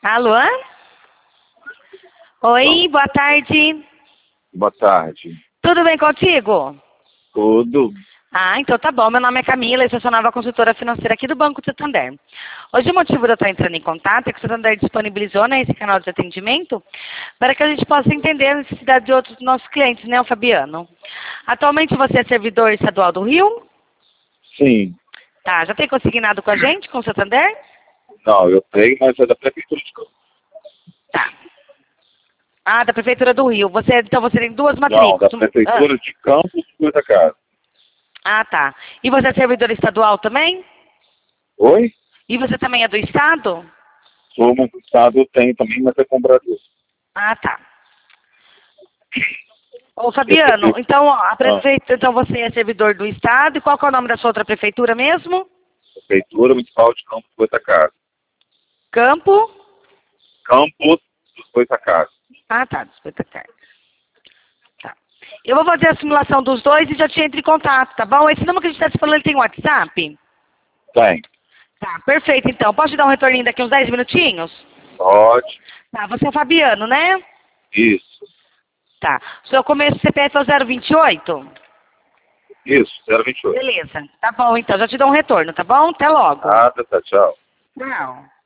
Alô? Oi, boa tarde. Boa tarde. Tudo bem contigo? Tudo. Ah, então tá bom. Meu nome é Camila, eu sou nova consultora financeira aqui do Banco Santander. Hoje o motivo de eu estar entrando em contato é que o Santander disponibilizou, né, esse canal de atendimento para que a gente possa entender a necessidade de outros dos nossos clientes, né, o Fabiano. Atualmente você é servidor estadual do Rio? Sim. Tá, já tem consignado com a gente, com o Santander? Não, eu tenho, mas é da Prefeitura de Campos. Tá. Ah, da Prefeitura do Rio. Então você tem duas Não, da matrículas. Prefeitura de Campos de Goitacazes. Ah, tá. E você é servidor estadual também? Oi? E você também é do estado? Sou mas do estado, eu tenho também, mas é comprador. Ah, tá. Ô, Eu Fabiano, tenho... então, ó, Ah, então você é servidor do estado. E qual que é o nome da sua outra prefeitura mesmo? Prefeitura Municipal de Campos de Goitacazes. Campo? Campos dos Goitacazes. Ah, tá. Desculpa, tá. Tá. Eu vou fazer a simulação dos dois e já te entro em contato, tá bom? Esse número que a gente está se falando, ele tem WhatsApp? Tem. Tá, perfeito, então. Posso te dar um retorninho daqui uns 10 minutinhos? Pode. Tá, você é o Fabiano, né? Isso. Tá. O seu começo do CPF é o 028? Isso, 028. Beleza. Tá bom, então. Já te dou um retorno, tá bom? Até logo. Nada, tá, tchau. Tchau.